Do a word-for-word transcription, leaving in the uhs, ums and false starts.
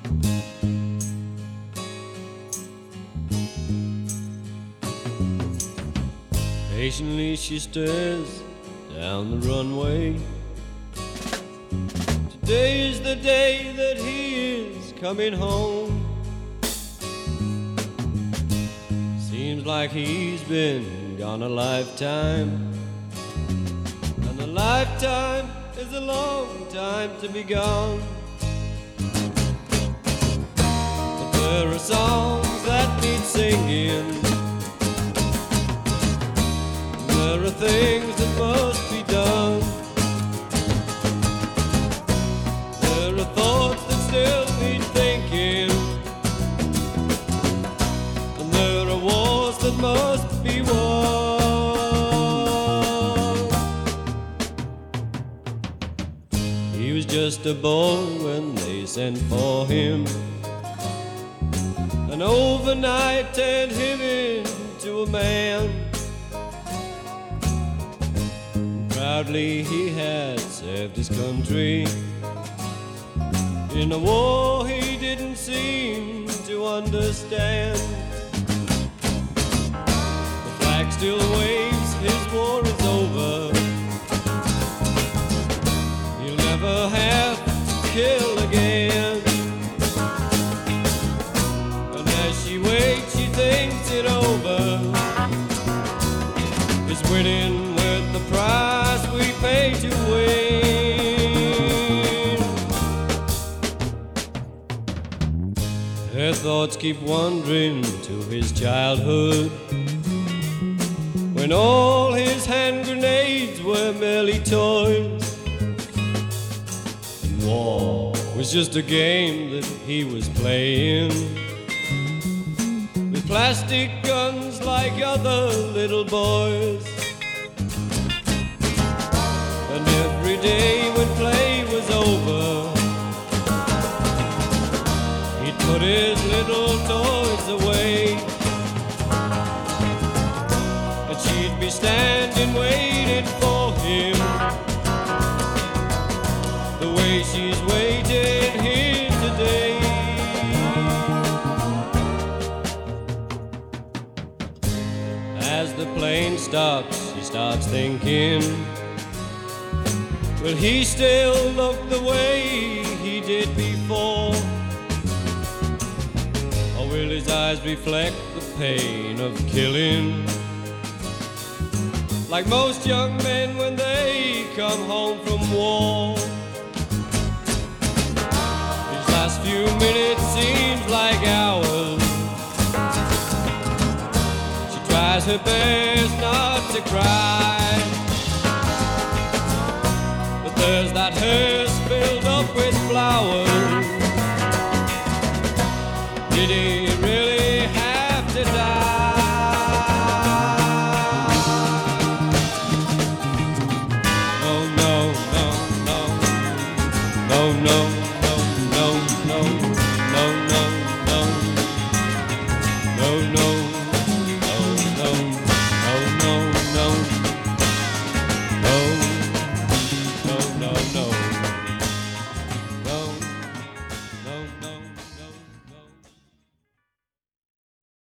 Patiently she stares down the runway. Today is the day that he is coming home. Seems like he's been gone a lifetime, and a lifetime is a long time to be gone. But there are songs that need singing. There are things that must be done. There are thoughts that still need thinking, and there are wars that must be won. He was just a boy when they sent for him, and overnight turned him into a man. Proudly he had served his country in a war he didn't seem to understand. The flag still waves, his war is over. He'll never have to kill again. And as she waits, she thinks it over. Is winning worth the price we pay to win? Her thoughts keep wandering to his childhood, when all his hand grenades were merely toys, and war was just a game that he was playing, with plastic guns like other little boys. And every day when play was over, he'd put his little toys away, and she'd be standing waiting for him, the way she's waiting here today. As the plane stops, she starts thinking, will he still look the way he did before? Or will his eyes reflect the pain of killing, like most young men when they come home from war? These last few minutes seems like hours. She tries her best not to cry, there's that hurt